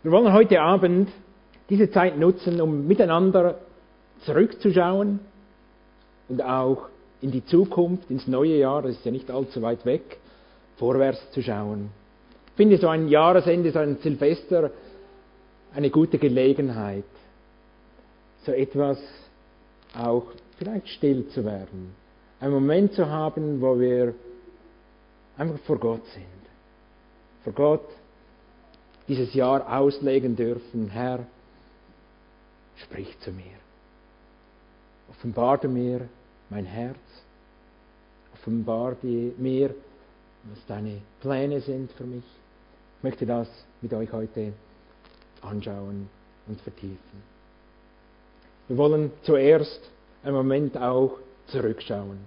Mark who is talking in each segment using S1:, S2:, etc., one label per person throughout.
S1: Wir wollen heute Abend diese Zeit nutzen, um miteinander zurückzuschauen und auch in die Zukunft, ins neue Jahr, das ist ja nicht allzu weit weg, vorwärts zu schauen. Ich finde so ein Jahresende, so ein Silvester eine gute Gelegenheit, so etwas auch vielleicht still zu werden. Einen Moment zu haben, wo wir einfach vor Gott sind. Vor Gott dieses Jahr auslegen dürfen. Herr, sprich zu mir. Offenbar du mir mein Herz. Offenbar mir, was deine Pläne sind für mich. Ich möchte das mit euch heute anschauen und vertiefen. Wir wollen zuerst einen Moment auch zurückschauen.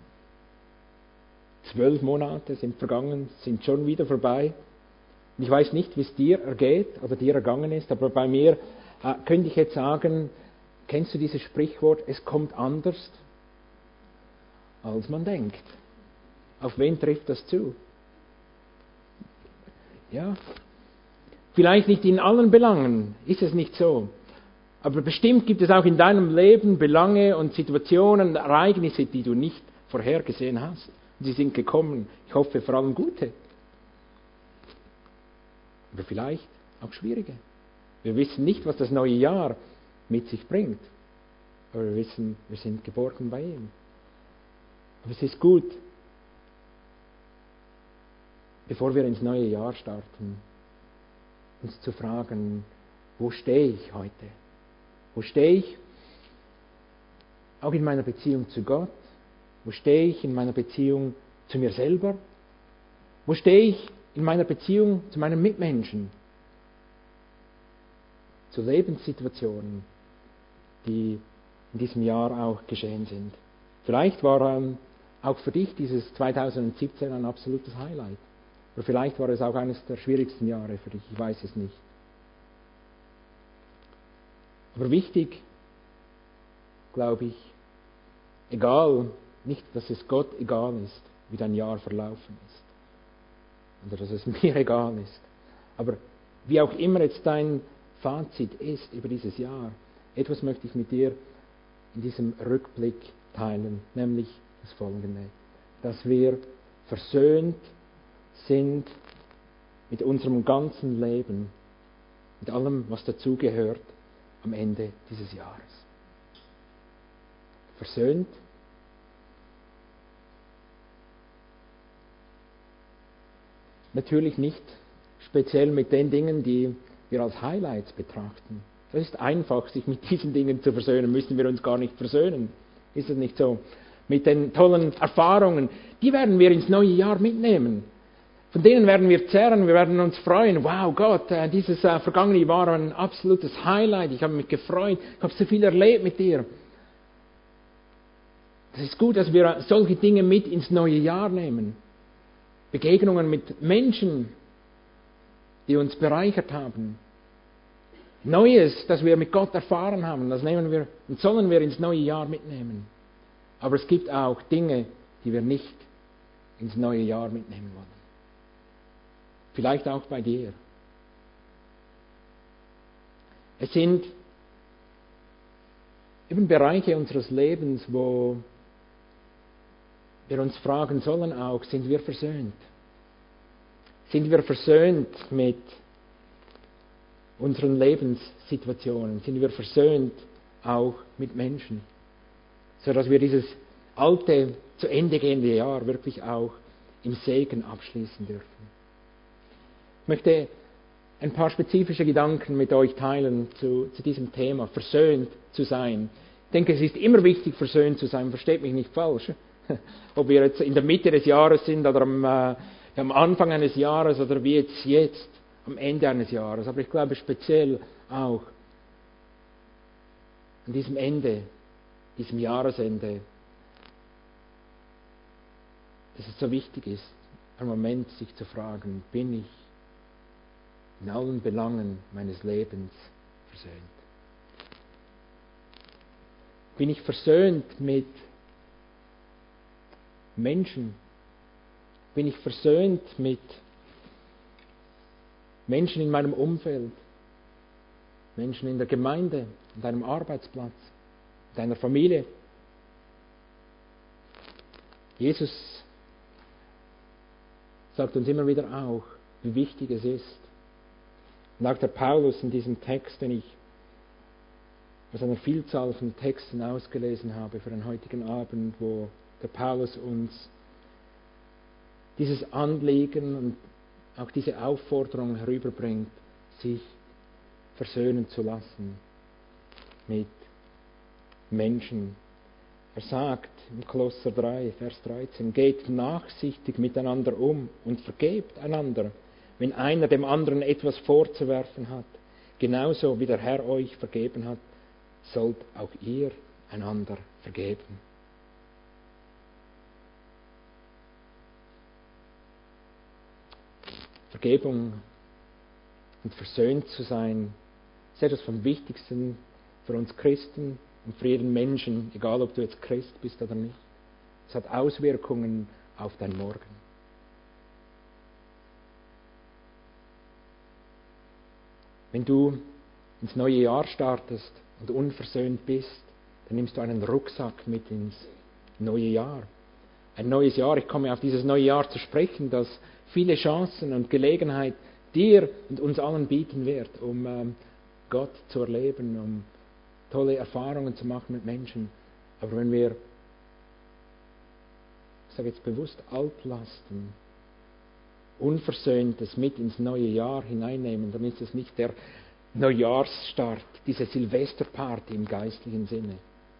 S1: 12 Monate sind vergangen, sind schon wieder vorbei. Und ich weiß nicht, wie es dir ergeht oder dir ergangen ist, aber bei mir könnte ich jetzt sagen, kennst du dieses Sprichwort, es kommt anders, als man denkt. Auf wen trifft das zu? Ja, vielleicht nicht in allen Belangen, ist es nicht so. Aber bestimmt gibt es auch in deinem Leben Belange und Situationen, Ereignisse, die du nicht vorhergesehen hast. Und sie sind gekommen. Ich hoffe vor allem gute. Aber vielleicht auch schwierige. Wir wissen nicht, was das neue Jahr mit sich bringt. Aber wir wissen, wir sind geborgen bei ihm. Aber es ist gut, bevor wir ins neue Jahr starten, uns zu fragen, wo stehe ich heute? Wo stehe ich auch in meiner Beziehung zu Gott? Wo stehe ich in meiner Beziehung zu mir selber? Wo stehe ich in meiner Beziehung zu meinen Mitmenschen? Zu Lebenssituationen, die in diesem Jahr auch geschehen sind. Vielleicht war auch für dich dieses 2017 ein absolutes Highlight. Oder vielleicht war es auch eines der schwierigsten Jahre für dich, ich weiß es nicht. Aber wichtig, glaube ich, egal, nicht, dass es Gott egal ist, wie dein Jahr verlaufen ist. Oder dass es mir egal ist. Aber wie auch immer jetzt dein Fazit ist über dieses Jahr, etwas möchte ich mit dir in diesem Rückblick teilen, nämlich das Folgende, dass wir versöhnt sind mit unserem ganzen Leben, mit allem, was dazugehört am Ende dieses Jahres. Versöhnt. Natürlich nicht speziell mit den Dingen, die wir als Highlights betrachten. Das ist einfach, sich mit diesen Dingen zu versöhnen. Müssen wir uns gar nicht versöhnen. Ist es nicht so? Mit den tollen Erfahrungen, die werden wir ins neue Jahr mitnehmen. Von denen werden wir zehren, wir werden uns freuen. Wow, Gott, dieses vergangene Jahr war ein absolutes Highlight. Ich habe mich gefreut, ich habe so viel erlebt mit dir. Es ist gut, dass wir solche Dinge mit ins neue Jahr nehmen. Begegnungen mit Menschen, die uns bereichert haben. Neues, das wir mit Gott erfahren haben, das nehmen wir und sollen wir ins neue Jahr mitnehmen. Aber es gibt auch Dinge, die wir nicht ins neue Jahr mitnehmen wollen. Vielleicht auch bei dir. Es sind eben Bereiche unseres Lebens, wo wir uns fragen sollen auch, sind wir versöhnt? Sind wir versöhnt mit unseren Lebenssituationen? Sind wir versöhnt auch mit Menschen? Sodass wir dieses alte, zu Ende gehende Jahr wirklich auch im Segen abschließen dürfen. Ich möchte ein paar spezifische Gedanken mit euch teilen zu diesem Thema, versöhnt zu sein. Ich denke, es ist immer wichtig, versöhnt zu sein, versteht mich nicht falsch. Ob wir jetzt in der Mitte des Jahres sind oder am Anfang eines Jahres oder wie jetzt am Ende eines Jahres. Aber ich glaube speziell auch an diesem Ende, diesem Jahresende, dass es so wichtig ist, einen Moment sich zu fragen, bin ich in allen Belangen meines Lebens versöhnt? Bin ich versöhnt mit Menschen? Bin ich versöhnt mit Menschen in meinem Umfeld? Menschen in der Gemeinde, an deinem Arbeitsplatz, in deiner Familie. Jesus sagt uns immer wieder auch, wie wichtig es ist. Und auch der Paulus in diesem Text, den ich aus einer Vielzahl von Texten ausgelesen habe für den heutigen Abend, wo der Paulus uns dieses Anliegen und auch diese Aufforderung herüberbringt, sich versöhnen zu lassen mit Menschen. Er sagt im Kolosser 3, Vers 13, geht nachsichtig miteinander um und vergebt einander, wenn einer dem anderen etwas vorzuwerfen hat. Genauso wie der Herr euch vergeben hat, sollt auch ihr einander vergeben. Vergebung und versöhnt zu sein, ist etwas vom Wichtigsten für uns Christen und für jeden Menschen, egal ob du jetzt Christ bist oder nicht. Es hat Auswirkungen auf dein Morgen. Wenn du ins neue Jahr startest und unversöhnt bist, dann nimmst du einen Rucksack mit ins neue Jahr. Ein neues Jahr, ich komme auf dieses neue Jahr zu sprechen, das viele Chancen und Gelegenheit dir und uns allen bieten wird, um Gott zu erleben, um tolle Erfahrungen zu machen mit Menschen. Aber wenn wir, ich sage jetzt bewusst, Altlasten, Unversöhntes mit ins neue Jahr hineinnehmen, dann ist es nicht der Neujahrsstart, diese Silvesterparty im geistlichen Sinne.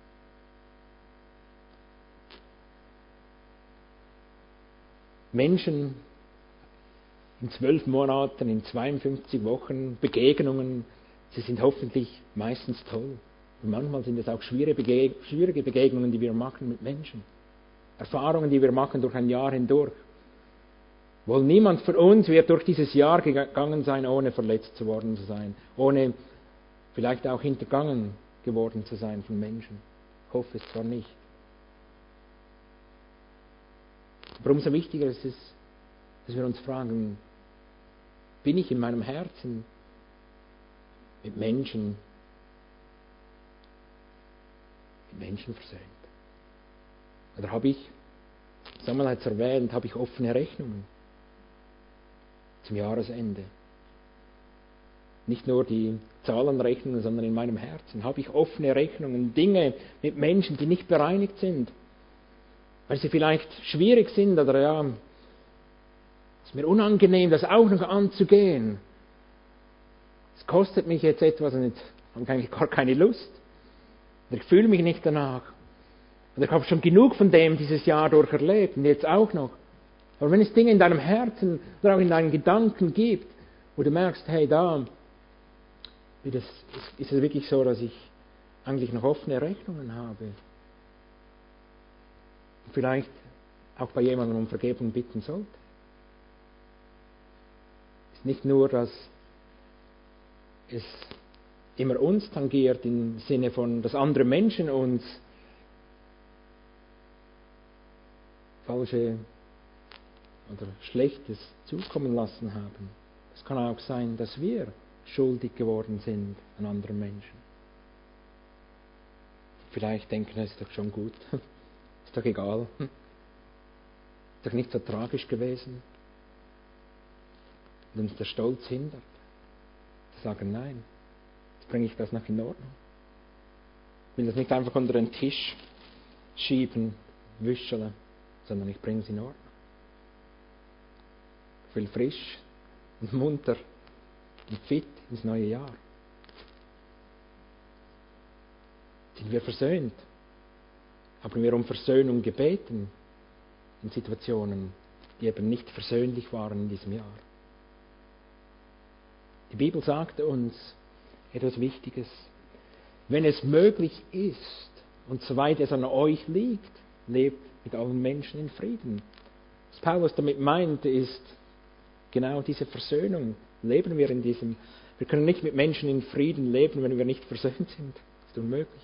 S1: Menschen in 12 Monaten, in 52 Wochen, Begegnungen, sie sind hoffentlich meistens toll. Und manchmal sind es auch schwierige Begegnungen, die wir machen mit Menschen. Erfahrungen, die wir machen durch ein Jahr hindurch. Wohl niemand von uns wird durch dieses Jahr gegangen sein, ohne verletzt worden zu sein, ohne vielleicht auch hintergangen geworden zu sein von Menschen. Ich hoffe es zwar nicht. Aber umso wichtiger ist es, dass wir uns fragen, bin ich in meinem Herzen mit Menschen versöhnt? Oder habe ich, Samuel hat es erwähnt, habe ich offene Rechnungen zum Jahresende? Nicht nur die Zahlenrechnungen, sondern in meinem Herzen. Habe ich offene Rechnungen, Dinge mit Menschen, die nicht bereinigt sind? Weil sie vielleicht schwierig sind oder ja, es ist mir unangenehm, das auch noch anzugehen. Es kostet mich jetzt etwas und jetzt habe ich eigentlich gar keine Lust. Und ich fühle mich nicht danach. Und ich habe schon genug von dem dieses Jahr durch erlebt und jetzt auch noch. Aber wenn es Dinge in deinem Herzen oder auch in deinen Gedanken gibt, wo du merkst, hey, da ist es wirklich so, dass ich eigentlich noch offene Rechnungen habe. Und vielleicht auch bei jemandem um Vergebung bitten sollte. Es ist nicht nur, dass es immer uns tangiert im Sinne von, dass andere Menschen uns falsche oder Schlechtes zukommen lassen haben. Es kann auch sein, dass wir schuldig geworden sind an anderen Menschen. Vielleicht denken, es ist doch schon gut, ist doch egal, ist doch nicht so tragisch gewesen. Und uns der Stolz hindert, zu sagen, nein, jetzt bringe ich das noch in Ordnung. Ich will das nicht einfach unter den Tisch schieben, wüscheln, sondern ich bringe es in Ordnung. Ich will frisch und munter und fit ins neue Jahr. Sind wir versöhnt? Haben wir um Versöhnung gebeten in Situationen, die eben nicht versöhnlich waren in diesem Jahr? Die Bibel sagt uns etwas Wichtiges. Wenn es möglich ist und soweit es an euch liegt, lebt mit allen Menschen in Frieden. Was Paulus damit meint, ist genau diese Versöhnung. Leben wir in diesem. Wir können nicht mit Menschen in Frieden leben, wenn wir nicht versöhnt sind. Das ist unmöglich.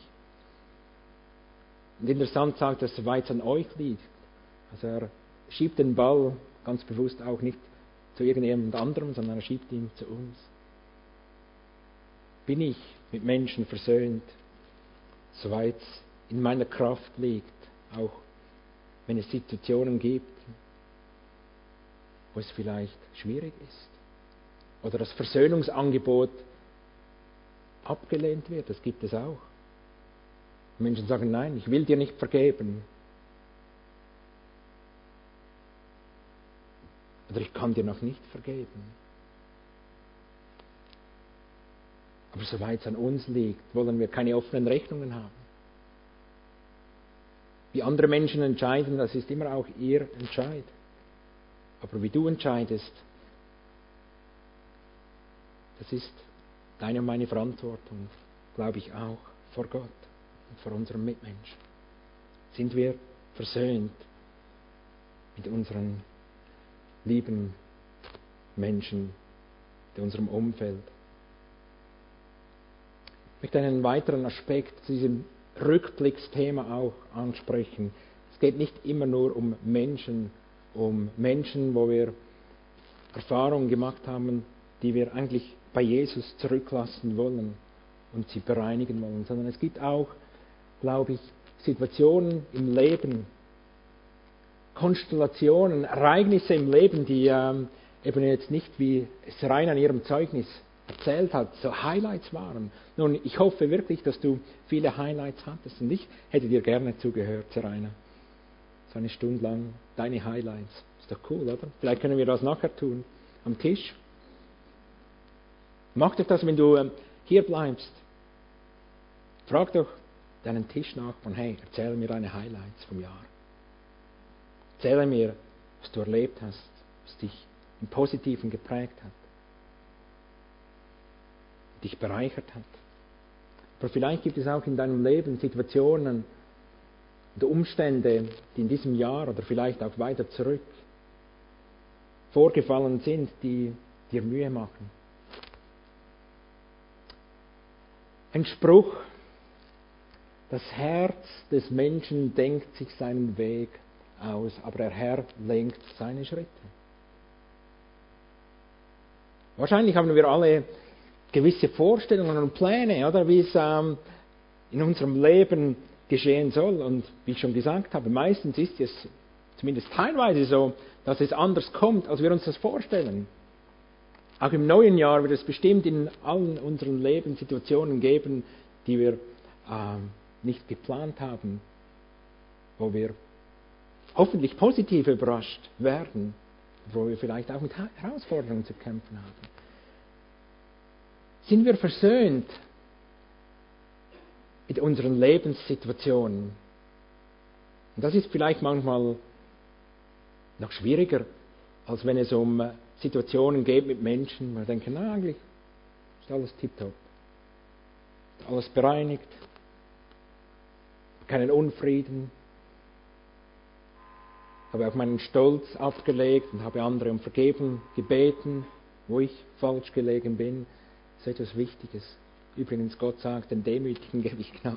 S1: Und interessant sagt er, soweit es an euch liegt. Also er schiebt den Ball ganz bewusst auch nicht zu irgendjemand anderem, sondern er schiebt ihn zu uns. bin ich mit Menschen versöhnt, soweit es in meiner Kraft liegt, auch wenn es Situationen gibt, wo es vielleicht schwierig ist. Oder das Versöhnungsangebot abgelehnt wird, das gibt es auch. Menschen sagen, nein, ich will dir nicht vergeben. Oder ich kann dir noch nicht vergeben. Aber soweit es an uns liegt, wollen wir keine offenen Rechnungen haben. Wie andere Menschen entscheiden, das ist immer auch ihr Entscheid. Aber wie du entscheidest, das ist deine und meine Verantwortung, glaube ich auch, vor Gott und vor unserem Mitmenschen. Sind wir versöhnt mit unseren lieben Menschen in unserem Umfeld? Ich möchte einen weiteren Aspekt zu diesem Rückblicksthema auch ansprechen. Es geht nicht immer nur um Menschen, wo wir Erfahrungen gemacht haben, die wir eigentlich bei Jesus zurücklassen wollen und sie bereinigen wollen, sondern es gibt auch, glaube ich, Situationen im Leben, Konstellationen, Ereignisse im Leben, die eben jetzt nicht, wie es Rainer an ihrem Zeugnis erzählt hat, so Highlights waren. Nun, ich hoffe wirklich, dass du viele Highlights hattest und ich hätte dir gerne zugehört, Rainer. So eine Stunde lang deine Highlights. Ist doch cool, oder? Vielleicht können wir das nachher tun, am Tisch. Mach doch das, wenn du hier bleibst. Frag doch deinen Tischnachbarn, hey, erzähl mir deine Highlights vom Jahr. Erzähle mir, was du erlebt hast, was dich im Positiven geprägt hat, dich bereichert hat. Aber vielleicht gibt es auch in deinem Leben Situationen und Umstände, die in diesem Jahr oder vielleicht auch weiter zurück vorgefallen sind, die dir Mühe machen. Ein Spruch: Das Herz des Menschen denkt sich seinen Weg aus, aber der Herr lenkt seine Schritte. Wahrscheinlich haben wir alle gewisse Vorstellungen und Pläne, oder, wie es in unserem Leben geschehen soll. Und wie ich schon gesagt habe, meistens ist es zumindest teilweise so, dass es anders kommt, als wir uns das vorstellen. Auch im neuen Jahr wird es bestimmt in allen unseren Lebenssituationen geben, die wir nicht geplant haben, wo wir hoffentlich positiv überrascht werden, wo wir vielleicht auch mit Herausforderungen zu kämpfen haben. Sind wir versöhnt mit unseren Lebenssituationen? Und das ist vielleicht manchmal noch schwieriger, als wenn es um Situationen geht mit Menschen, wo wir denken, na, eigentlich ist alles tipptopp. Ist alles bereinigt, keinen Unfrieden, habe auch meinen Stolz abgelegt und habe andere um Vergebung gebeten, wo ich falsch gelegen bin. Das ist etwas Wichtiges. Übrigens, Gott sagt, den Demütigen gebe ich Gnade.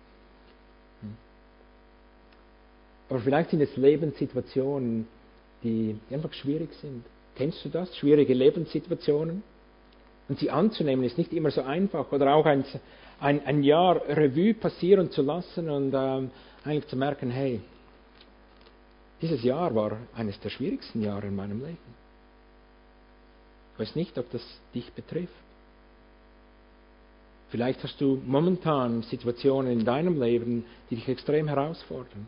S1: Aber vielleicht sind es Lebenssituationen, die einfach schwierig sind. Kennst du das? Schwierige Lebenssituationen? Und sie anzunehmen ist nicht immer so einfach. Oder auch ein Jahr Revue passieren zu lassen und eigentlich zu merken, hey, dieses Jahr war eines der schwierigsten Jahre in meinem Leben. Ich weiß nicht, ob das dich betrifft. Vielleicht hast du momentan Situationen in deinem Leben, die dich extrem herausfordern.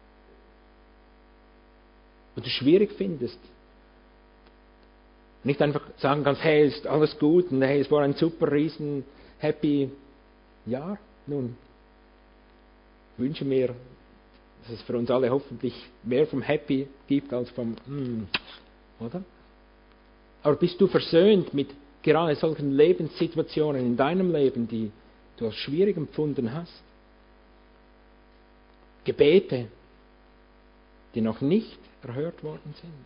S1: Wo du schwierig findest. Nicht einfach sagen kannst, hey, ist alles gut und hey, es war ein super, riesen, happy Jahr. Nun, ich wünsche mir, dass es für uns alle hoffentlich mehr vom Happy gibt als vom oder? Aber bist du versöhnt mit gerade solchen Lebenssituationen in deinem Leben, die du als schwierig empfunden hast? Gebete, die noch nicht erhört worden sind.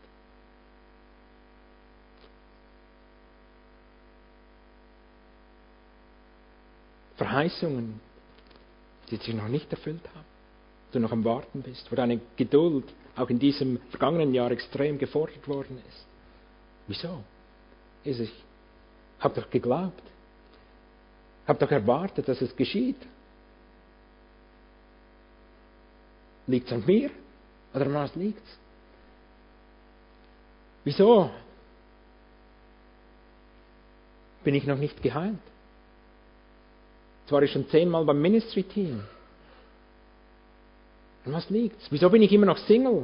S1: Verheißungen, die sich noch nicht erfüllt haben, du noch am Warten bist, wo deine Geduld auch in diesem vergangenen Jahr extrem gefordert worden ist. Wieso? Ich habe doch geglaubt. habe doch erwartet, dass es geschieht. Liegt es an mir? Oder an was liegt es? Wieso bin ich noch nicht geheilt? Jetzt war ich schon 10-mal beim Ministry-Team. An was liegt es? Wieso bin ich immer noch Single?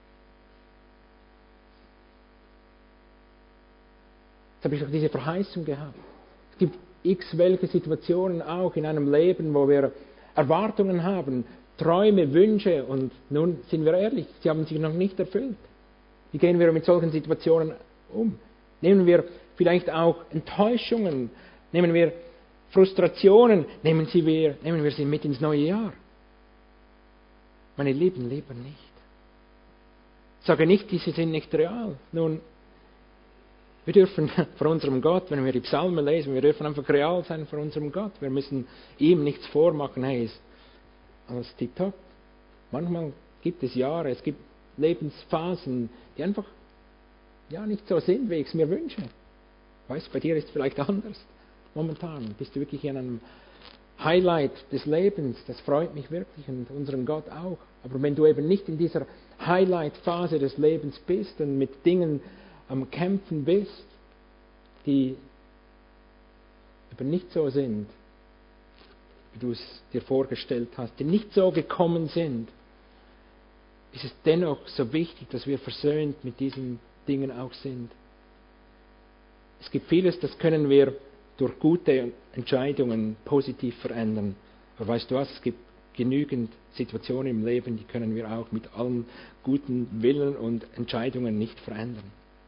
S1: Jetzt habe ich doch diese Verheißung gehabt. Es gibt x welche Situationen auch in einem Leben, wo wir Erwartungen haben, Träume, Wünsche und nun sind wir ehrlich, sie haben sich noch nicht erfüllt. Wie gehen wir mit solchen Situationen um? Nehmen wir vielleicht auch Enttäuschungen, nehmen wir Frustrationen, nehmen wir sie mit ins neue Jahr. Meine Lieben, lieber nicht. Ich sage nicht, diese sind nicht real. Nun, wir dürfen vor unserem Gott, wenn wir die Psalmen lesen, wir dürfen einfach real sein vor unserem Gott. Wir müssen ihm nichts vormachen, hey, ist alles tipptopp. Manchmal gibt es Jahre, es gibt Lebensphasen, die einfach nicht so sind, wie ich es mir wünsche. Weißt, bei dir ist es vielleicht anders. Momentan bist du wirklich in einem Highlight des Lebens, das freut mich wirklich und unseren Gott auch. Aber wenn du eben nicht in dieser Highlight-Phase des Lebens bist und mit Dingen am Kämpfen bist, die eben nicht so sind, wie du es dir vorgestellt hast, die nicht so gekommen sind, ist es dennoch so wichtig, dass wir versöhnt mit diesen Dingen auch sind. Es gibt vieles, das können wir durch gute Entscheidungen positiv verändern. Aber weißt du was, es gibt genügend Situationen im Leben, die können wir auch mit allen guten Willen und Entscheidungen nicht verändern.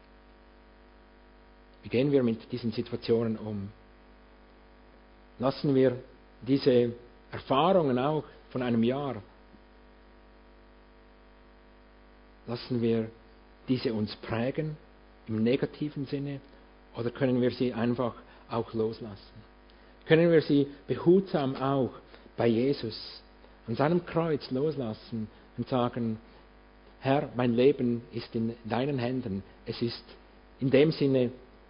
S1: Wie gehen wir mit diesen Situationen um? Lassen wir diese Erfahrungen auch von einem Jahr, lassen wir diese uns prägen im negativen Sinne oder können wir sie einfach auch loslassen? Können wir sie behutsam auch bei Jesus an seinem Kreuz loslassen und sagen, Herr, mein Leben ist in deinen Händen. Es ist in dem Sinne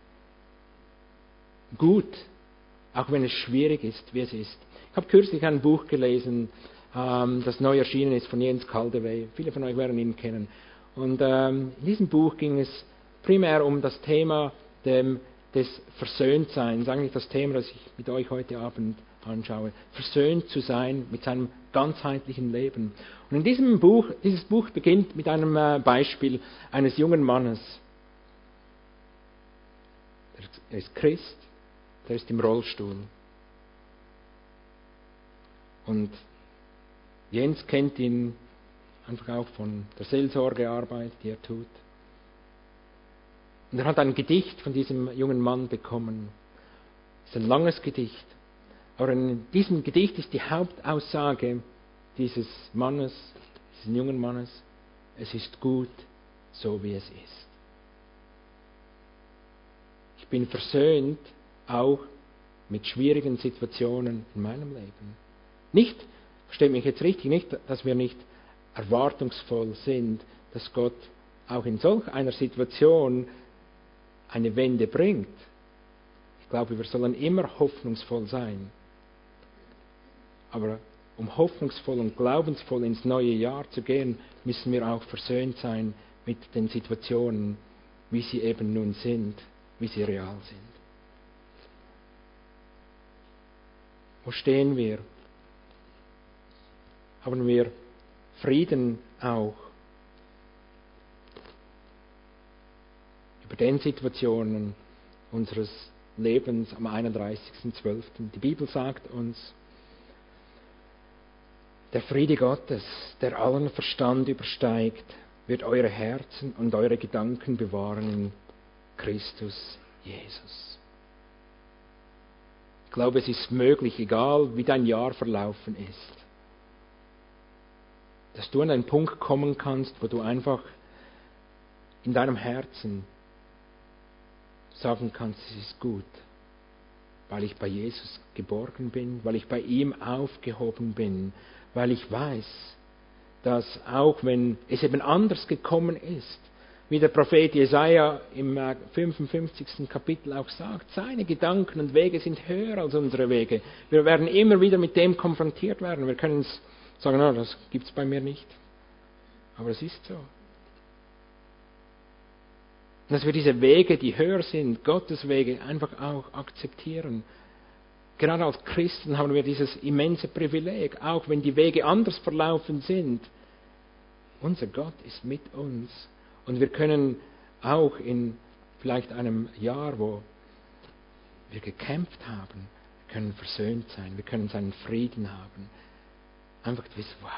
S1: gut, auch wenn es schwierig ist, wie es ist. Ich habe kürzlich ein Buch gelesen, das neu erschienen ist von Jens Kaldewey. Viele von euch werden ihn kennen. Und in diesem Buch ging es primär um das Thema des Versöhntseins, eigentlich das Thema, das ich mit euch heute Abend anschaue. Versöhnt zu sein mit seinem ganzheitlichen Leben. Und in diesem Buch, dieses Buch beginnt mit einem Beispiel eines jungen Mannes. Er ist Christ, der ist im Rollstuhl. Und Jens kennt ihn einfach auch von der Seelsorgearbeit, die er tut. Und er hat ein Gedicht von diesem jungen Mann bekommen. Es ist ein langes Gedicht. Aber in diesem Gedicht ist die Hauptaussage dieses Mannes, dieses jungen Mannes, es ist gut, so wie es ist. Ich bin versöhnt auch mit schwierigen Situationen in meinem Leben. Nicht, versteht mich jetzt richtig, nicht, dass wir nicht erwartungsvoll sind, dass Gott auch in solch einer Situation eine Wende bringt. Ich glaube, wir sollen immer hoffnungsvoll sein. Aber um hoffnungsvoll und glaubensvoll ins neue Jahr zu gehen, müssen wir auch versöhnt sein mit den Situationen, wie sie eben nun sind, wie sie real sind. Wo stehen wir? Haben wir Frieden auch über den Situationen unseres Lebens am 31.12. Die Bibel sagt uns, der Friede Gottes, der allen Verstand übersteigt, wird eure Herzen und eure Gedanken bewahren in Christus Jesus. Ich glaube, es ist möglich, egal wie dein Jahr verlaufen ist, dass du an einen Punkt kommen kannst, wo du einfach in deinem Herzen sagen kannst, es ist gut, weil ich bei Jesus geborgen bin, weil ich bei ihm aufgehoben bin, weil ich weiß, dass auch wenn es eben anders gekommen ist, wie der Prophet Jesaja im 55. Kapitel auch sagt, seine Gedanken und Wege sind höher als unsere Wege. Wir werden immer wieder mit dem konfrontiert werden. Wir können sagen, no, das gibt es bei mir nicht. Aber es ist so. Dass wir diese Wege, die höher sind, Gottes Wege, einfach auch akzeptieren. Gerade als Christen haben wir dieses immense Privileg, auch wenn die Wege anders verlaufen sind. Unser Gott ist mit uns. Und wir können auch in vielleicht einem Jahr, wo wir gekämpft haben, wir können versöhnt sein, wir können seinen Frieden haben. Einfach wissen, wow.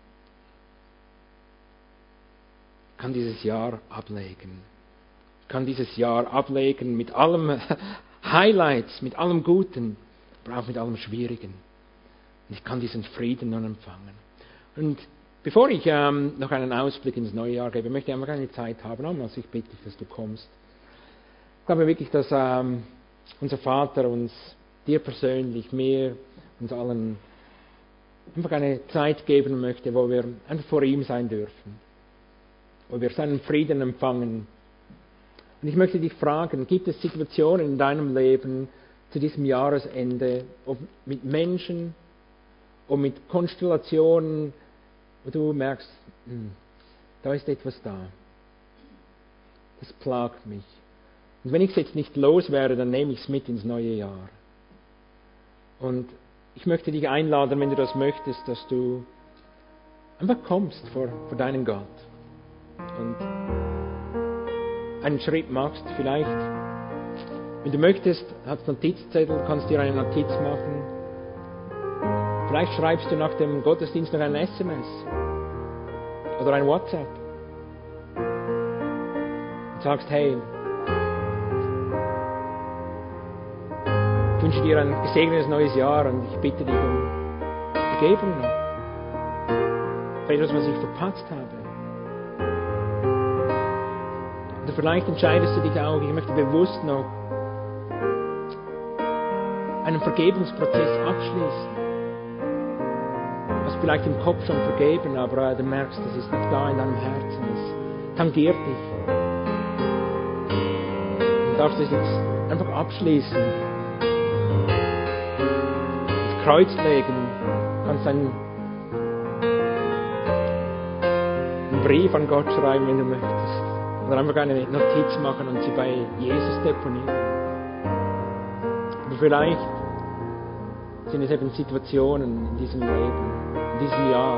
S1: Ich kann dieses Jahr ablegen. Ich kann dieses Jahr ablegen mit allem Highlights, mit allem Guten, aber auch mit allem Schwierigen. Und ich kann diesen Frieden nun empfangen. Und bevor ich noch einen Ausblick ins neue Jahr gebe, möchte ich einfach eine Zeit haben. Also ich bitte dich, dass du kommst. Ich glaube wirklich, dass unser Vater uns, dir persönlich, mir, uns allen einfach eine Zeit geben möchte, wo wir einfach vor ihm sein dürfen. Wo wir seinen Frieden empfangen. Und ich möchte dich fragen, gibt es Situationen in deinem Leben zu diesem Jahresende, ob mit Menschen, ob mit Konstellationen, wo du merkst, da ist etwas da. Das plagt mich. Und wenn ich es jetzt nicht loswerde, dann nehme ich es mit ins neue Jahr. Und ich möchte dich einladen, wenn du das möchtest, dass du einfach kommst vor deinen Gott. Und einen Schritt machst, vielleicht, wenn du möchtest, hast Notizzettel, kannst dir eine Notiz machen. Vielleicht schreibst du nach dem Gottesdienst noch ein SMS oder ein WhatsApp und sagst, hey, ich wünsche dir ein gesegnetes neues Jahr und ich bitte dich um Vergebung noch für etwas, was ich verpatzt habe. Oder vielleicht entscheidest du dich auch, ich möchte bewusst noch einen Vergebungsprozess abschließen. Du hast vielleicht im Kopf schon vergeben, aber du merkst, das ist noch da in deinem Herzen. Es tangiert dich. Du darfst es jetzt einfach abschließen. Ins Kreuz legen. Du kannst einen Brief an Gott schreiben, wenn du möchtest. Oder einfach eine Notiz machen und sie bei Jesus deponieren. Aber vielleicht sind es eben Situationen in diesem Leben, in diesem Jahr,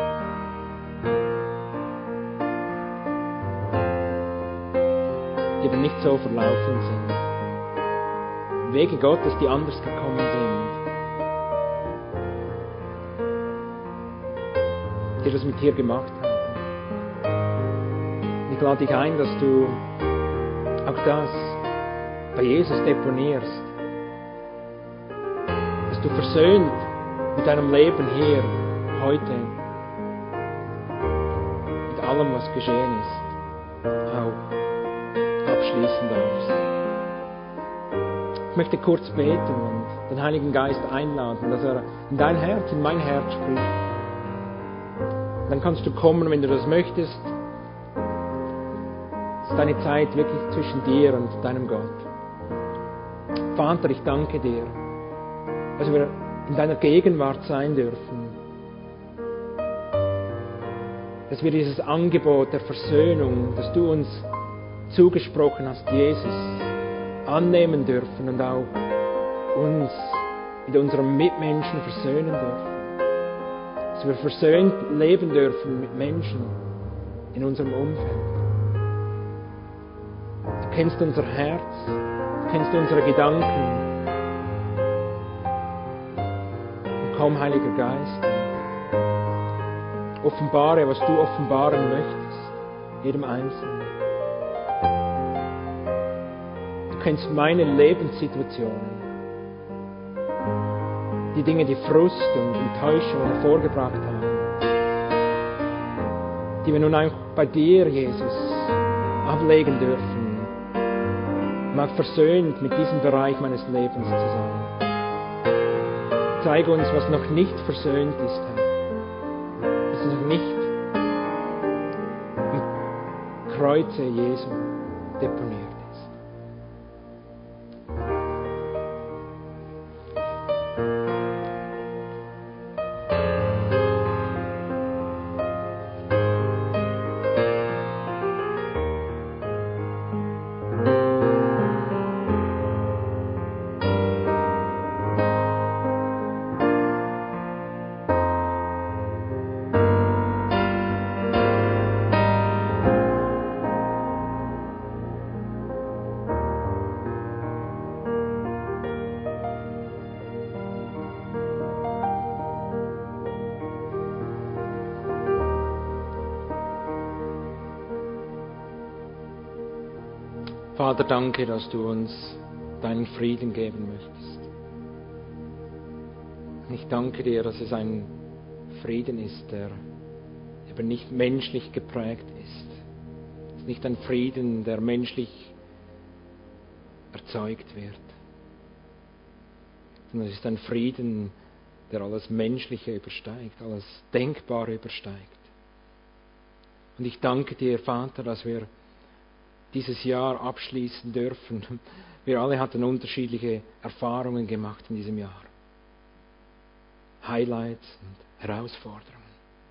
S1: die eben nicht so verlaufen sind. Wege Gottes, die anders gekommen sind. Die das mit dir gemacht haben. Ich lade dich ein, dass du auch das bei Jesus deponierst. Dass du versöhnt mit deinem Leben hier, heute, mit allem, was geschehen ist, auch abschließen darfst. Ich möchte kurz beten und den Heiligen Geist einladen, dass er in dein Herz, in mein Herz spricht. Dann kannst du kommen, wenn du das möchtest. Es ist deine Zeit wirklich zwischen dir und deinem Gott. Vater, ich danke dir, dass wir in deiner Gegenwart sein dürfen. Dass wir dieses Angebot der Versöhnung, das du uns zugesprochen hast, Jesus, annehmen dürfen und auch uns mit unseren Mitmenschen versöhnen dürfen. Dass wir versöhnt leben dürfen mit Menschen in unserem Umfeld. Du kennst unser Herz, du kennst unsere Gedanken. Und komm, Heiliger Geist, und offenbare, was du offenbaren möchtest, jedem Einzelnen. Du kennst meine Lebenssituationen, die Dinge, die Frust und Enttäuschung hervorgebracht haben, die wir nun auch bei dir, Jesus, ablegen dürfen, um auch versöhnt mit diesem Bereich meines Lebens zu sein. Zeige uns, was noch nicht versöhnt ist, Herr. Was noch nicht im Kreuze Jesu deponiert ist. Vater, danke, dass du uns deinen Frieden geben möchtest. Und ich danke dir, dass es ein Frieden ist, der eben nicht menschlich geprägt ist. Es ist nicht ein Frieden, der menschlich erzeugt wird, sondern es ist ein Frieden, der alles Menschliche übersteigt, alles Denkbare übersteigt. Und ich danke dir, Vater, dass wir dieses Jahr abschließen dürfen. Wir alle hatten unterschiedliche Erfahrungen gemacht in diesem Jahr. Highlights und Herausforderungen.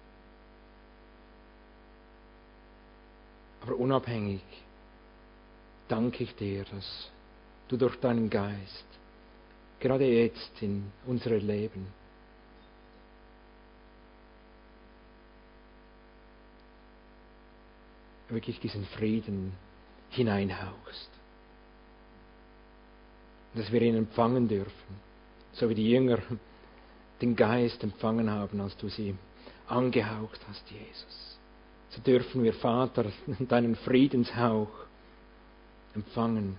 S1: Aber unabhängig danke ich dir, dass du durch deinen Geist gerade jetzt in unser Leben wirklich diesen Frieden hineinhauchst. Dass wir ihn empfangen dürfen, so wie die Jünger den Geist empfangen haben, als du sie angehaucht hast, Jesus. So dürfen wir, Vater, deinen Friedenshauch empfangen.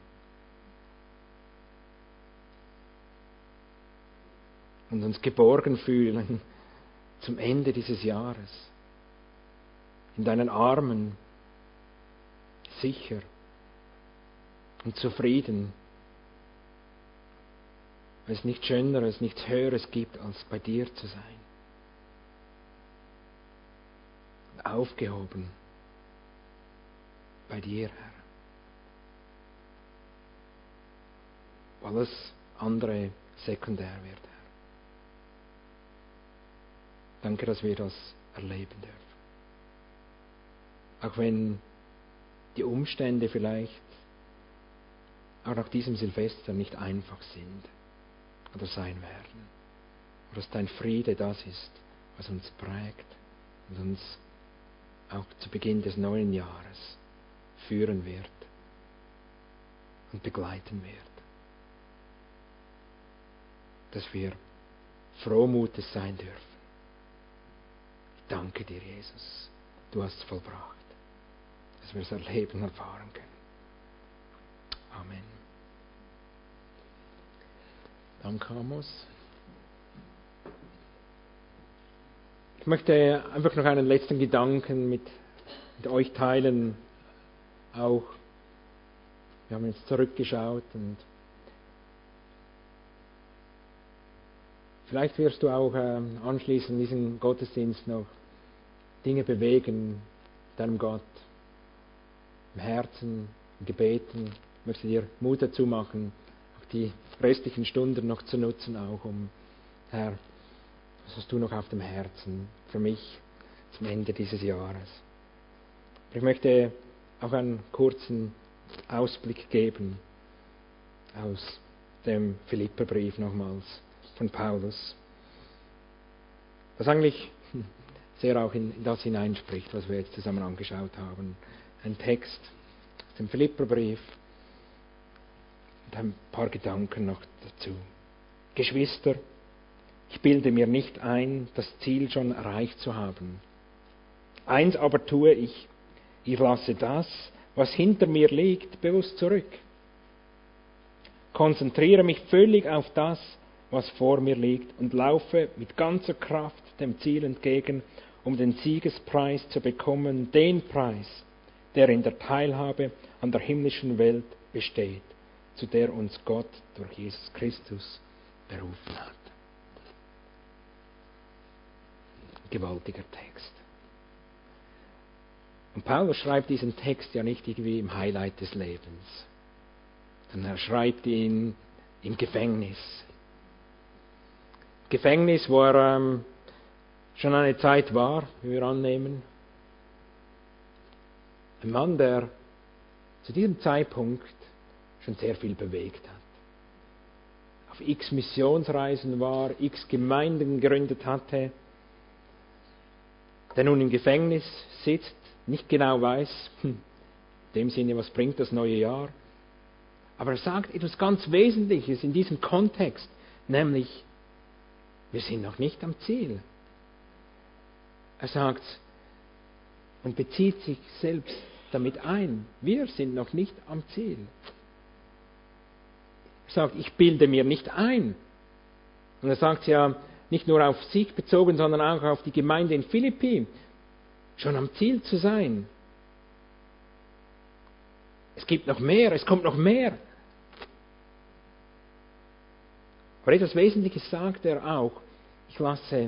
S1: Und uns geborgen fühlen zum Ende dieses Jahres. In deinen Armen, sicher und zufrieden, weil es nichts Schöneres, nichts Höheres gibt, als bei dir zu sein. Und aufgehoben bei dir, Herr. Alles andere sekundär wird, Herr. Danke, dass wir das erleben dürfen. Auch wenn die Umstände vielleicht auch nach diesem Silvester nicht einfach sind oder sein werden. Aber dass dein Friede das ist, was uns prägt und uns auch zu Beginn des neuen Jahres führen wird und begleiten wird. Dass wir frohmutes sein dürfen. Ich danke dir, Jesus. Du hast es vollbracht. Dass wir es erleben, erfahren können. Amen. Danke, Amos. Ich möchte einfach noch einen letzten Gedanken mit euch teilen. Auch, wir haben jetzt zurückgeschaut und vielleicht wirst du auch anschließend diesen Gottesdienst noch Dinge bewegen mit deinem Gott. Im Herzen, im Gebeten. Ich möchte dir Mut dazu machen, auch die restlichen Stunden noch zu nutzen, auch um, Herr, was hast du noch auf dem Herzen für mich zum Ende dieses Jahres? Ich möchte auch einen kurzen Ausblick geben aus dem Philipperbrief nochmals von Paulus, was eigentlich sehr auch in das hineinspricht, was wir jetzt zusammen angeschaut haben. Ein Text aus dem Philipperbrief und ein paar Gedanken noch dazu. Geschwister, ich bilde mir nicht ein, das Ziel schon erreicht zu haben. Eins aber tue ich lasse das, was hinter mir liegt, bewusst zurück. Konzentriere mich völlig auf das, was vor mir liegt und laufe mit ganzer Kraft dem Ziel entgegen, um den Siegespreis zu bekommen, den Preis, der in der Teilhabe an der himmlischen Welt besteht, zu der uns Gott durch Jesus Christus berufen hat. Gewaltiger Text. Und Paulus schreibt diesen Text ja nicht irgendwie im Highlight des Lebens, sondern er schreibt ihn im Gefängnis. Gefängnis, wo er schon eine Zeit war, wie wir annehmen. Ein Mann, der zu diesem Zeitpunkt schon sehr viel bewegt hat. Auf x Missionsreisen war, x Gemeinden gegründet hatte, der nun im Gefängnis sitzt, nicht genau weiß, in dem Sinne, was bringt das neue Jahr. Aber er sagt etwas ganz Wesentliches in diesem Kontext, nämlich, wir sind noch nicht am Ziel. Er sagt und bezieht sich selbst damit ein, wir sind noch nicht am Ziel. Er sagt, ich bilde mir nicht ein. Und er sagt ja nicht nur auf sich bezogen, sondern auch auf die Gemeinde in Philippi, schon am Ziel zu sein. Es gibt noch mehr, es kommt noch mehr. Aber etwas Wesentliches sagt er auch, ich lasse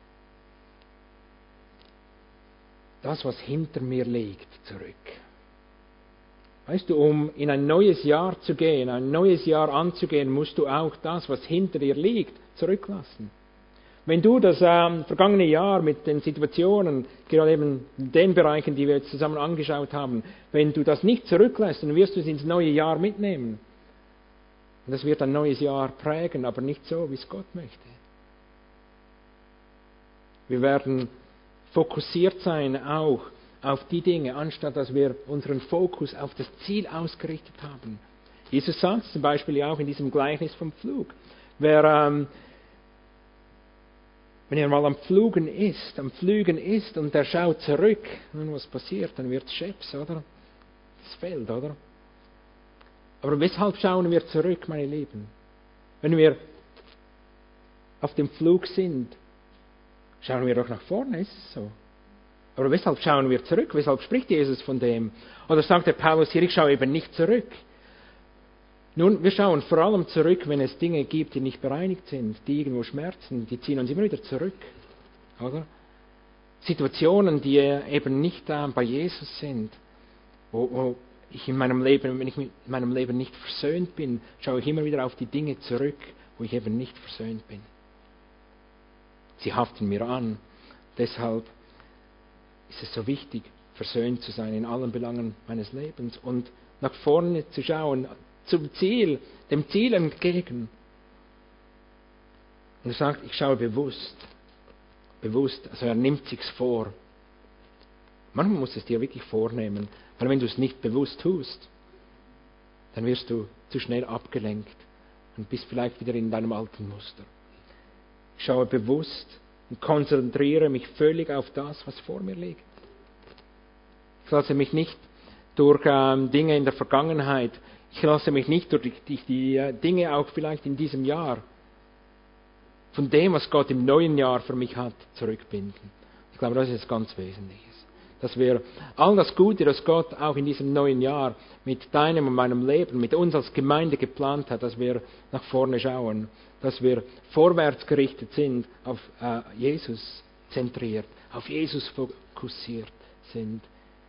S1: das, was hinter mir liegt, zurück. Weißt du, um in ein neues Jahr zu gehen, ein neues Jahr anzugehen, musst du auch das, was hinter dir liegt, zurücklassen. Wenn du das vergangene Jahr mit den Situationen, gerade eben in den Bereichen, die wir jetzt zusammen angeschaut haben, wenn du das nicht zurücklässt, dann wirst du es ins neue Jahr mitnehmen. Und das wird ein neues Jahr prägen, aber nicht so, wie es Gott möchte. Wir werden fokussiert sein auch auf die Dinge, anstatt dass wir unseren Fokus auf das Ziel ausgerichtet haben. Jesus sagt zum Beispiel ja auch in diesem Gleichnis vom Flug. Wenn er mal am Flügen ist und er schaut zurück, nun was passiert? Dann wird es Scheps, oder? Es fällt, oder? Aber weshalb schauen wir zurück, meine Lieben? Wenn wir auf dem Flug sind, schauen wir doch nach vorne, ist es so. Aber weshalb schauen wir zurück? Weshalb spricht Jesus von dem? Oder sagt der Paulus hier, ich schaue eben nicht zurück. Nun, wir schauen vor allem zurück, wenn es Dinge gibt, die nicht bereinigt sind, die irgendwo schmerzen, die ziehen uns immer wieder zurück. Oder? Situationen, die eben nicht bei Jesus sind, wo ich in meinem Leben, wenn ich mit meinem Leben nicht versöhnt bin, schaue ich immer wieder auf die Dinge zurück, wo ich eben nicht versöhnt bin. Sie haften mir an. Deshalb ist es so wichtig, versöhnt zu sein in allen Belangen meines Lebens und nach vorne zu schauen, zum Ziel, dem Ziel entgegen. Und er sagt, ich schaue bewusst, also er nimmt sich's vor. Manchmal muss es dir wirklich vornehmen, weil wenn du es nicht bewusst tust, dann wirst du zu schnell abgelenkt und bist vielleicht wieder in deinem alten Muster. Ich schaue bewusst und konzentriere mich völlig auf das, was vor mir liegt. Ich lasse mich nicht durch Dinge in der Vergangenheit, ich lasse mich nicht durch die Dinge auch vielleicht in diesem Jahr von dem, was Gott im neuen Jahr für mich hat, zurückbinden. Ich glaube, das ist ganz Wesentliches. Dass wir all das Gute, das Gott auch in diesem neuen Jahr mit deinem und meinem Leben, mit uns als Gemeinde geplant hat, dass wir nach vorne schauen, dass wir vorwärts gerichtet sind, auf Jesus zentriert, auf Jesus fokussiert sind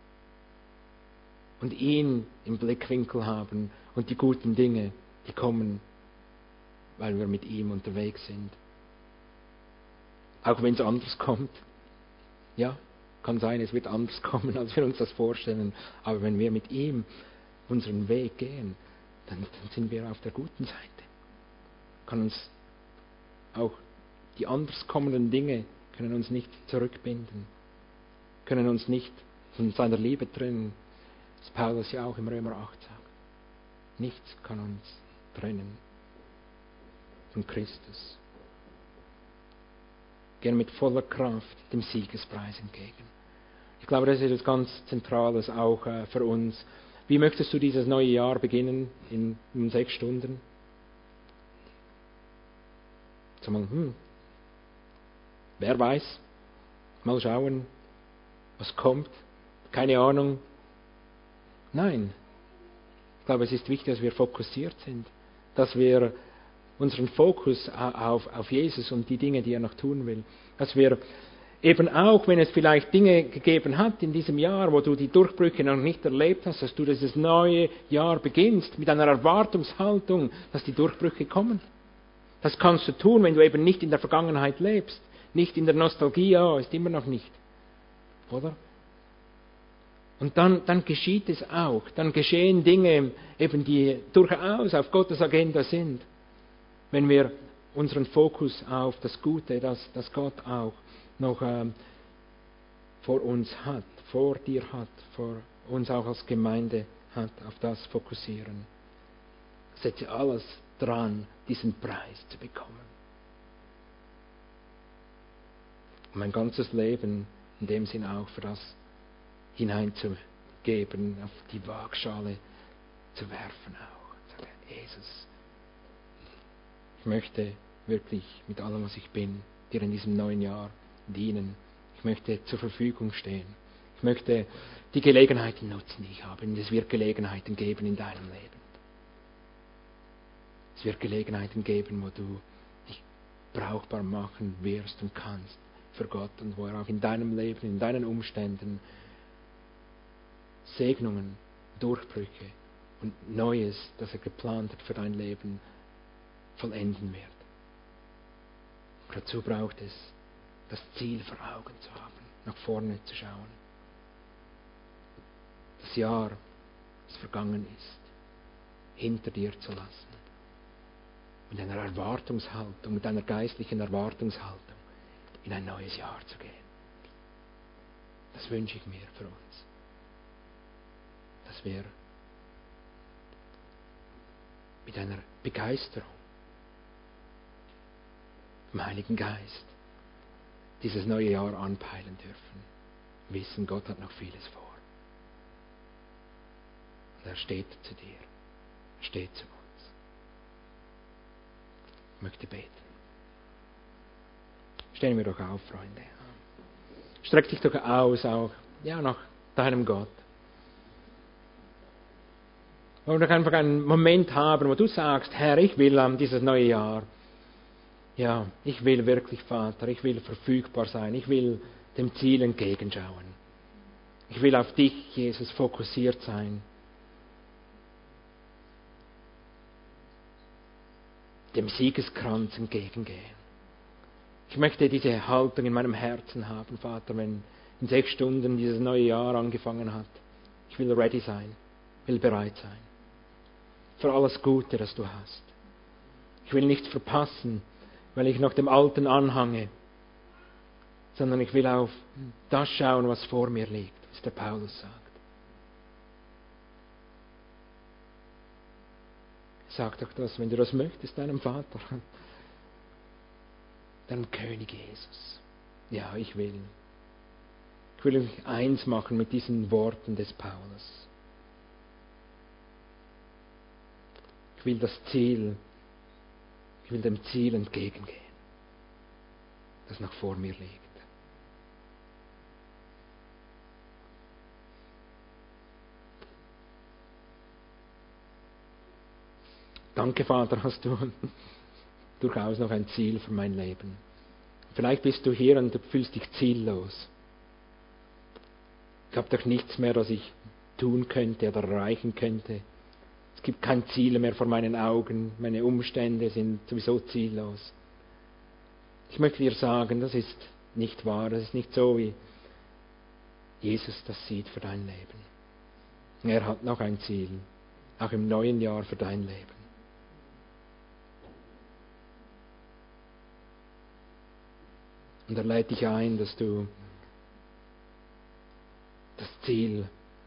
S1: und ihn im Blickwinkel haben und die guten Dinge, die kommen, weil wir mit ihm unterwegs sind. Auch wenn es anders kommt. Ja, kann sein, es wird anders kommen, als wir uns das vorstellen. Aber wenn wir mit ihm unseren Weg gehen, dann sind wir auf der guten Seite. Kann uns auch die anders kommenden Dinge können uns nicht zurückbinden, können uns nicht von seiner Liebe trennen. Das Paulus ja auch im Römer 8 sagt. Nichts kann uns trennen von Christus. Gehen mit voller Kraft dem Siegespreis entgegen. Ich glaube, das ist etwas ganz Zentrales auch für uns. Wie möchtest du dieses neue Jahr beginnen in 6 Stunden? Sag mal, wer weiß? Mal schauen, was kommt. Keine Ahnung. Nein. Ich glaube, es ist wichtig, dass wir fokussiert sind. Dass wir unseren Fokus auf Jesus und die Dinge, die er noch tun will, dass wir eben auch, wenn es vielleicht Dinge gegeben hat in diesem Jahr, wo du die Durchbrüche noch nicht erlebt hast, dass du dieses neue Jahr beginnst mit einer Erwartungshaltung, dass die Durchbrüche kommen. Das kannst du tun, wenn du eben nicht in der Vergangenheit lebst, nicht in der Nostalgie, ja, ist immer noch nicht. Oder? Und dann geschieht es auch. Dann geschehen Dinge, eben die durchaus auf Gottes Agenda sind. Wenn wir unseren Fokus auf das Gute, das Gott auch noch vor uns hat, vor dir hat, vor uns auch als Gemeinde hat, auf das fokussieren. Setze alles dran, diesen Preis zu bekommen. Und mein ganzes Leben in dem Sinn auch für das hineinzugeben, auf die Waagschale zu werfen auch. Sage, Jesus, ich möchte wirklich mit allem, was ich bin, dir in diesem neuen Jahr dienen. Ich möchte zur Verfügung stehen. Ich möchte die Gelegenheiten nutzen, die ich habe. Und es wird Gelegenheiten geben in deinem Leben. Es wird Gelegenheiten geben, wo du dich brauchbar machen wirst und kannst für Gott und wo er auch in deinem Leben, in deinen Umständen Segnungen, Durchbrüche und Neues, das er geplant hat für dein Leben, vollenden wird. Und dazu braucht es, das Ziel vor Augen zu haben, nach vorne zu schauen. Das Jahr, das vergangen ist, hinter dir zu lassen. Mit einer Erwartungshaltung, mit einer geistlichen Erwartungshaltung in ein neues Jahr zu gehen. Das wünsche ich mir für uns. Dass wir mit einer Begeisterung vom Heiligen Geist dieses neue Jahr anpeilen dürfen. Wissen, Gott hat noch vieles vor. Und er steht zu dir. Er steht zu uns. Ich möchte beten. Stehen wir doch auf, Freunde. Streck dich doch aus, auch nach deinem Gott. Wollen wir doch einfach einen Moment haben, wo du sagst, Herr, ich will dieses neue Jahr, ich will wirklich, Vater, ich will verfügbar sein, ich will dem Ziel entgegenschauen. Ich will auf dich, Jesus, fokussiert sein. Dem Siegeskranz entgegengehen. Ich möchte diese Haltung in meinem Herzen haben, Vater, wenn in 6 Stunden dieses neue Jahr angefangen hat. Ich will ready sein, will bereit sein. Für alles Gute, das du hast. Ich will nichts verpassen, weil ich noch dem Alten anhange, sondern ich will auf das schauen, was vor mir liegt, was der Paulus sagt. Sag doch das, wenn du das möchtest, deinem Vater, deinem König Jesus. Ja, ich will. Ich will mich eins machen mit diesen Worten des Paulus. Ich will dem Ziel entgegengehen, das noch vor mir liegt. Danke, Vater, hast du durchaus noch ein Ziel für mein Leben. Vielleicht bist du hier und du fühlst dich ziellos. Ich habe doch nichts mehr, das ich tun könnte oder erreichen könnte. Es gibt kein Ziel mehr vor meinen Augen. Meine Umstände sind sowieso ziellos. Ich möchte dir sagen, das ist nicht wahr. Das ist nicht so, wie Jesus das sieht für dein Leben. Er hat noch ein Ziel, auch im neuen Jahr für dein Leben. Und er lädt dich ein, dass du das Ziel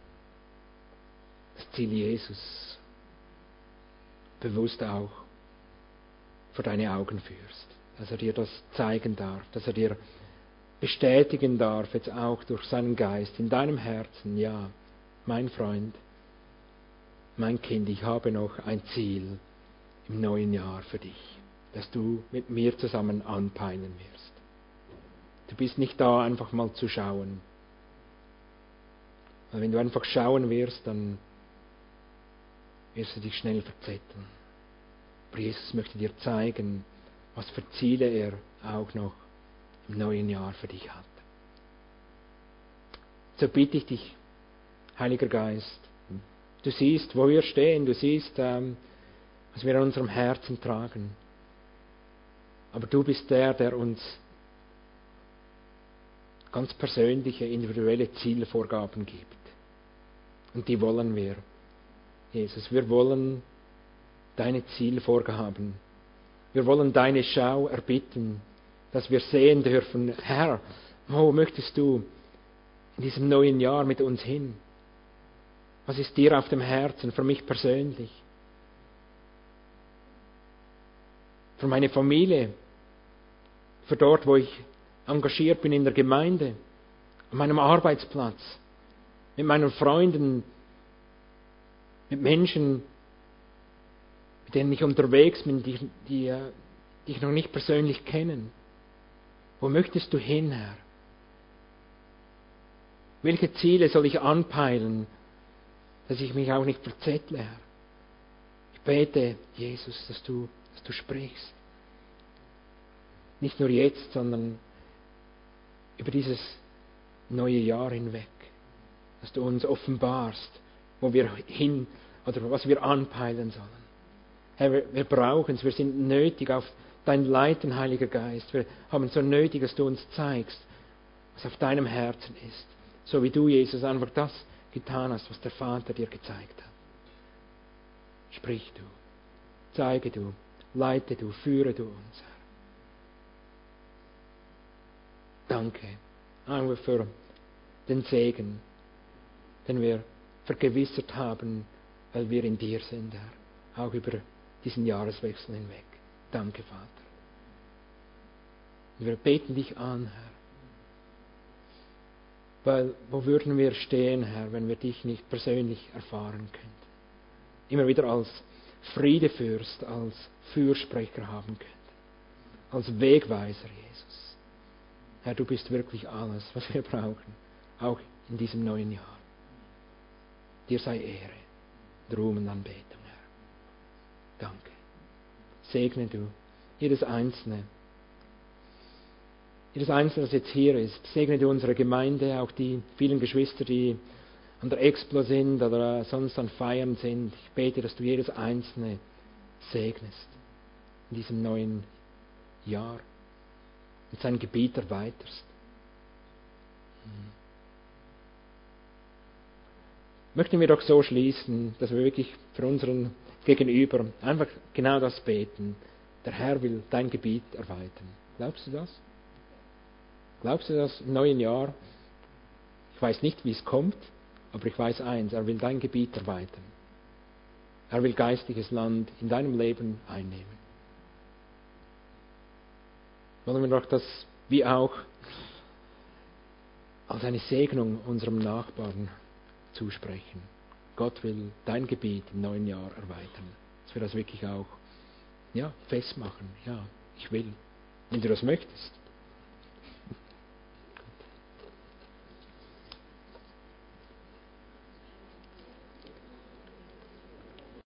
S1: Jesus bewusst auch vor deine Augen führst. Dass er dir das zeigen darf, dass er dir bestätigen darf, jetzt auch durch seinen Geist in deinem Herzen, ja, mein Freund, mein Kind, ich habe noch ein Ziel im neuen Jahr für dich, das du mit mir zusammen anpeilen wirst. Du bist nicht da, einfach mal zu schauen. Weil wenn du einfach schauen wirst, dann wirst du dich schnell verzetteln. Aber Jesus möchte dir zeigen, was für Ziele er auch noch im neuen Jahr für dich hat. So bitte ich dich, Heiliger Geist, du siehst, wo wir stehen, du siehst, was wir an unserem Herzen tragen. Aber du bist der uns ganz persönliche, individuelle Zielvorgaben gibt. Und die wollen wir, Jesus. Wir wollen deine Zielvorgaben. Wir wollen deine Schau erbitten, dass wir sehen dürfen, Herr, wo möchtest du in diesem neuen Jahr mit uns hin? Was ist dir auf dem Herzen, für mich persönlich? Für meine Familie, für dort, wo ich engagiert bin in der Gemeinde, an meinem Arbeitsplatz, mit meinen Freunden, mit Menschen, mit denen ich unterwegs bin, die ich noch nicht persönlich kennen. Wo möchtest du hin, Herr? Welche Ziele soll ich anpeilen, dass ich mich auch nicht verzettle, Herr? Ich bete, Jesus, dass du sprichst. Nicht nur jetzt, sondern über dieses neue Jahr hinweg. Dass du uns offenbarst, wo wir hin oder was wir anpeilen sollen. Herr, wir brauchen es, wir sind nötig auf dein Leiten, Heiliger Geist. Wir haben so nötig, dass du uns zeigst, was auf deinem Herzen ist. So wie du, Jesus, einfach das getan hast, was der Vater dir gezeigt hat. Sprich du, zeige du, leite du, führe du uns, Herr. Danke, einfach für den Segen, den wir vergewissert haben, weil wir in dir sind, Herr. Auch über diesen Jahreswechsel hinweg. Danke, Vater. Und wir beten dich an, Herr. Weil, wo würden wir stehen, Herr, wenn wir dich nicht persönlich erfahren könnten? Immer wieder als Friedefürst, als Fürsprecher haben könnten. Als Wegweiser, Jesus. Herr, du bist wirklich alles, was wir brauchen. Auch in diesem neuen Jahr. Dir sei Ehre, Ruhm und Anbetung, Herr. Danke. Segne du jedes Einzelne, das jetzt hier ist. Segne du unsere Gemeinde, auch die vielen Geschwister, die an der Explo sind oder sonst an Feiern sind. Ich bete, dass du jedes Einzelne segnest in diesem neuen Jahr und sein Gebiet erweiterst. Möchten wir doch so schließen, dass wir wirklich für unseren Gegenüber einfach genau das beten. Der Herr will dein Gebiet erweitern. Glaubst du das? Glaubst du das im neuen Jahr? Ich weiß nicht, wie es kommt, aber ich weiß eins, er will dein Gebiet erweitern. Er will geistliches Land in deinem Leben einnehmen. Wollen wir doch das wie auch als eine Segnung unserem Nachbarn zusprechen. Gott will dein Gebiet im neuen Jahr erweitern. Dass wir das wirklich auch festmachen. Ja, ich will. Wenn du das möchtest.